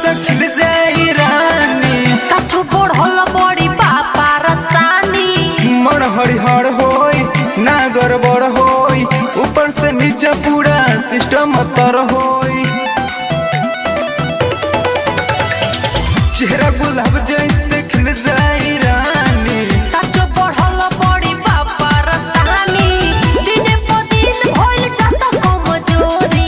खिल जाई रानी। सचो बढ़ल बड़ी पापा रसानी। मन हरिहर होई ना गड़बड़ होई, ऊपर से नीचे पूरा सिस्टम तर होई। चेहरा गुलाब जैसे खिल जाई रानी। सचो बढ़ल बड़ी पापा रसानी। दिने प दिन भइल जात कमजोरी।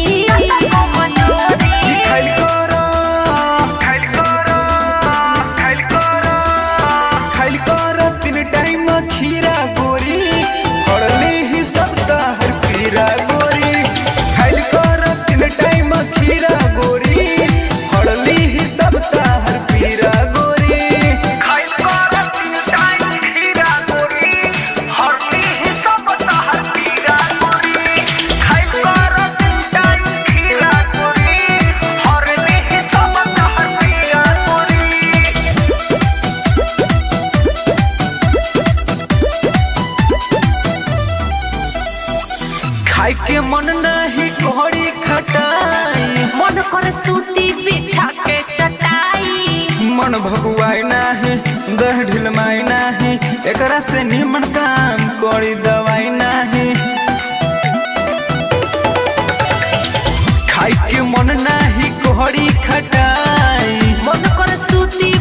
खाइल करो, खाइल करो, खाइल करो, खाइल करो 3 टाइम खीरा गोरी, हड़ली ही सप्ताह पीरा गोरी। खाइल करो 3 टाइम खीरा गोरी, हड़ली ही सप्ताह पीरा गोरी। खाइल करो 3 टाइम खीरा गोरी, हड़ली ही सप्ताह पीरा गोरी। खाइल करो 3 टाइम खीरा गोरी, हड़ली ही सप्ताह पीरा गोरी। खाए के मन नहीं कोहड़ी खटाई, मन करे सूती बिछा के चटाई। मन भगुआई नाही, दह ढिलमाई नाही, एकरा से निमन काम करी दवाई नाही। खाए के मन नाही कोहड़ी खटाई, मन करे सूती